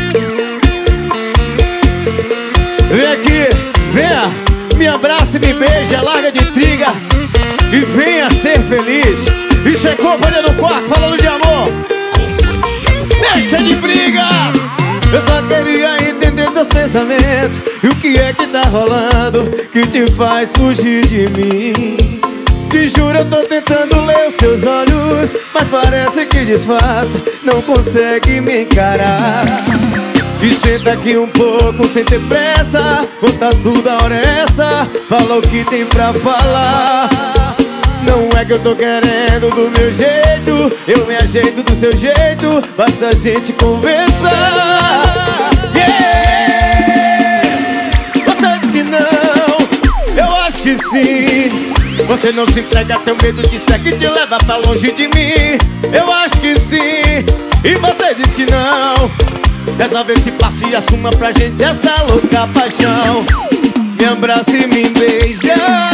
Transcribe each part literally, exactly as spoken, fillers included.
Vem aqui, venha, me abraça e me beija, larga de intriga e venha ser feliz. Isso é Companhia no Quarto, falando de amor. Deixa de brigas. Eu só queria entender seus pensamentos e o que é que tá rolando que te faz fugir de mim. Te juro, eu tô tentando ler os seus olhos, mas parece que disfarça, não consegue me encarar. E senta aqui um pouco sem ter pressa, conta tudo, a hora é essa, fala o que tem pra falar. Não é que eu tô querendo do meu jeito, eu me ajeito do seu jeito, basta a gente conversar. Yeah! Você disse não, eu acho que sim. Você não se entrega, teu medo te segue e te leva pra longe de mim. Eu acho que sim, e você diz que não. Resolve esse passo e assuma pra gente essa louca paixão. Me abraça e me beija,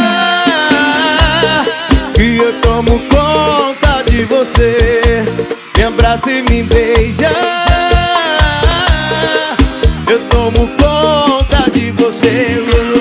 que eu tomo conta de você. Me abraça e me beija, eu tomo conta de você.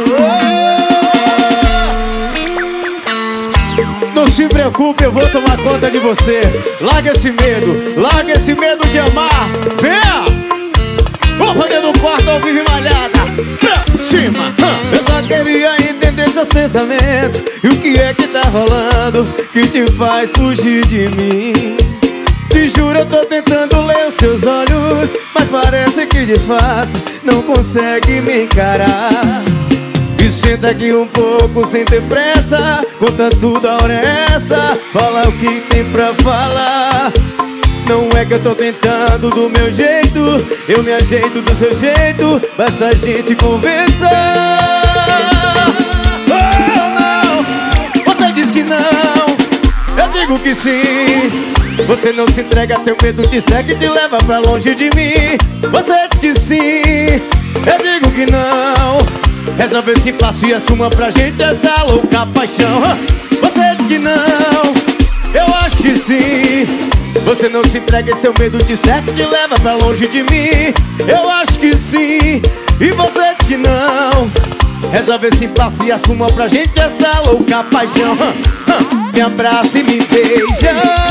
Não se preocupe, eu vou tomar conta de você. Larga esse medo, larga esse medo de amar. Venha! Companhia no Quarto, ao vivo e malhada pra cima. Eu só queria entender seus pensamentos e o que é que tá rolando que te faz fugir de mim. Te juro, eu tô tentando ler os seus olhos, mas parece que disfarça, não consegue me encarar. E senta aqui um pouco sem ter pressa, conta tudo, a hora é essa, fala o que tem pra falar. Não é que eu tô tentando do meu jeito, eu me ajeito do seu jeito, basta a gente conversar. Oh, não, você diz que não, eu digo que sim. Você não se entrega, teu medo te segue e te leva pra longe de mim. Você diz que sim, eu digo que não. Resolve esse passo e assuma pra gente essa louca paixão. Você diz que não, eu acho que sim. Você não se entrega e seu medo te segue e te leva pra longe de mim. Eu acho que sim, e você diz que não. Resolve esse passo e assuma pra gente essa louca paixão. Me abraça e me beija,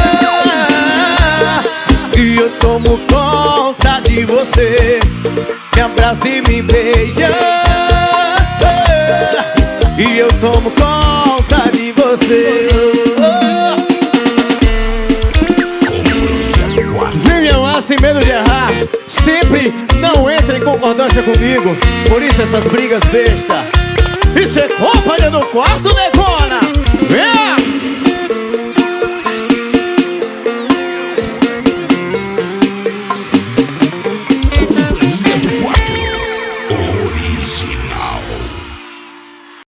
e eu tomo conta de você. Me abraça e me beija, e eu tomo conta de você. Vem me amar sem medo de errar, sempre não entra em concordância comigo. Por isso essas brigas besta. Isso é Companhia no Quarto, negócio.